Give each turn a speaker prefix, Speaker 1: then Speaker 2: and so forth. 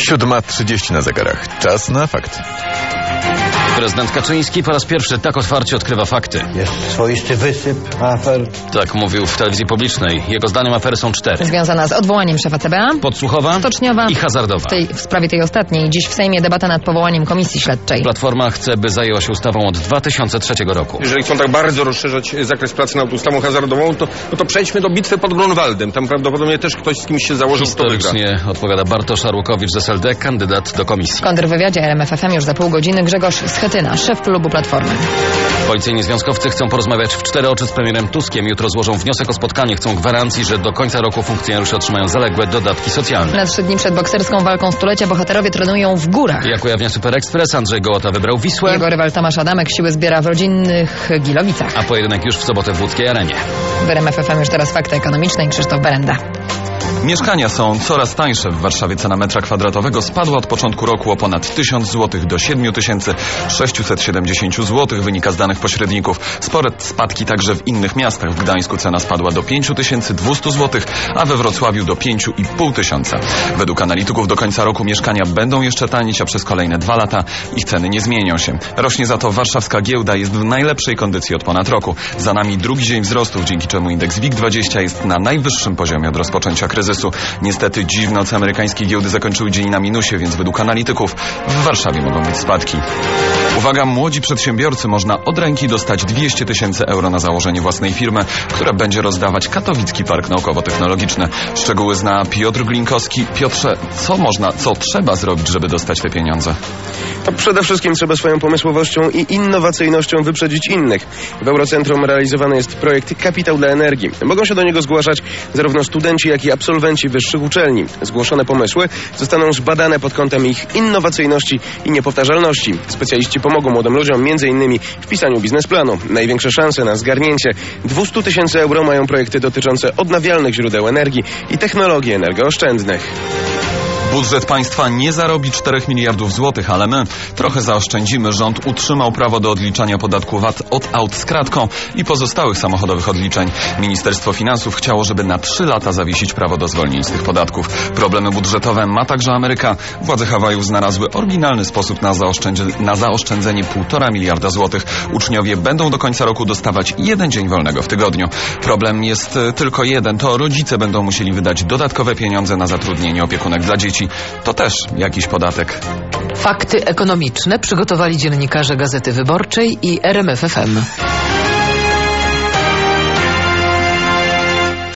Speaker 1: 7:30 na zegarach. Czas na fakty.
Speaker 2: Prezydent Kaczyński po raz pierwszy tak otwarcie odkrywa fakty.
Speaker 3: Jest swoisty wysyp afer.
Speaker 2: Tak mówił w telewizji publicznej. Jego zdaniem afery są 4.
Speaker 4: Związana z odwołaniem szefa CBA,
Speaker 2: Podsłuchowa,
Speaker 4: stoczniowa
Speaker 2: i hazardowa.
Speaker 4: W sprawie tej ostatniej dziś w Sejmie debata nad powołaniem komisji śledczej.
Speaker 2: Platforma chce, by zajęła się ustawą od 2003 roku.
Speaker 5: Jeżeli chcą tak bardzo rozszerzać zakres pracy nad ustawą hazardową, to przejdźmy do bitwy pod Grunwaldem. Tam prawdopodobnie też ktoś z kimś się założył, kto wygra.
Speaker 2: Historycznie odpowiada Bartosz Arłukowicz z SLD, kandydat do komisji.
Speaker 4: W kontrwywiadzie RMF FM już za pół godziny Grzegorz Schetyna, szef klubu Platformy.
Speaker 2: Policyjni związkowcy chcą porozmawiać w 4 oczy z premierem Tuskiem. Jutro złożą wniosek o spotkanie. Chcą gwarancji, że do końca roku funkcjonariusze otrzymają zaległe dodatki socjalne.
Speaker 4: Na 3 dni przed bokserską walką stulecia bohaterowie trenują w górach.
Speaker 2: Jak ujawnia Super Express, Andrzej Gołota wybrał Wisłę.
Speaker 4: Jego rywal Tomasz Adamek siły zbiera w rodzinnych Gilowicach.
Speaker 2: A pojedynek już w sobotę w łódzkiej arenie.
Speaker 4: W RMF FM już teraz fakty ekonomiczne i Krzysztof Berenda.
Speaker 6: Mieszkania są coraz tańsze. W Warszawie cena metra kwadratowego spadła od początku roku o ponad 1000 zł do 7670 zł, wynika z danych pośredników. Spore spadki także w innych miastach. W Gdańsku cena spadła do 5200 zł, a we Wrocławiu do 5500. Według analityków do końca roku mieszkania będą jeszcze tanieć, a przez kolejne 2 lata ich ceny nie zmienią się. Rośnie za to warszawska giełda, jest w najlepszej kondycji od ponad roku. Za nami drugi dzień wzrostów, dzięki czemu indeks WIG20 jest na najwyższym poziomie od rozpoczęcia kryzysu. Niestety dziś w nocy amerykańskie giełdy zakończyły dzień na minusie, więc według analityków w Warszawie mogą być spadki. Uwaga, młodzi przedsiębiorcy, można od ręki dostać 200 000 euro na założenie własnej firmy, która będzie rozdawać Katowicki Park Naukowo-Technologiczny. Szczegóły zna Piotr Glinkowski. Piotrze, co trzeba zrobić, żeby dostać te pieniądze?
Speaker 5: To przede wszystkim trzeba swoją pomysłowością i innowacyjnością wyprzedzić innych. W Eurocentrum realizowany jest projekt Kapitał dla Energii. Mogą się do niego zgłaszać zarówno studenci, jak i absolwenci wyższych uczelni. Zgłoszone pomysły zostaną zbadane pod kątem ich innowacyjności i niepowtarzalności. Specjaliści pomogą młodym ludziom m.in. w pisaniu biznesplanu. Największe szanse na zgarnięcie 200 000 euro mają projekty dotyczące odnawialnych źródeł energii i technologii energooszczędnych.
Speaker 6: Budżet państwa nie zarobi 4 miliardów złotych, ale my trochę zaoszczędzimy. Rząd utrzymał prawo do odliczania podatku VAT od aut z kratką i pozostałych samochodowych odliczeń. Ministerstwo Finansów chciało, żeby na 3 lata zawiesić prawo do zwolnień z tych podatków. Problemy budżetowe ma także Ameryka. Władze Hawajów znalazły oryginalny sposób na zaoszczędzenie 1,5 miliarda złotych. Uczniowie będą do końca roku dostawać 1 dzień wolnego w tygodniu. Problem jest tylko jeden. To rodzice będą musieli wydać dodatkowe pieniądze na zatrudnienie opiekunek dla dzieci. To też jakiś podatek.
Speaker 7: Fakty ekonomiczne przygotowali dziennikarze Gazety Wyborczej i RMF FM.